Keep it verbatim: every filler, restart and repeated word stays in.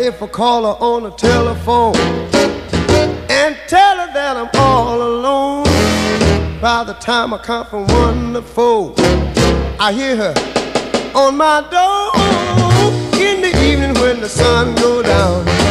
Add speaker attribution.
Speaker 1: if I call her on the telephone and tell her that I'm all alone. By the time I count from one to four, I hear her on my door. In the evening when the sun go down,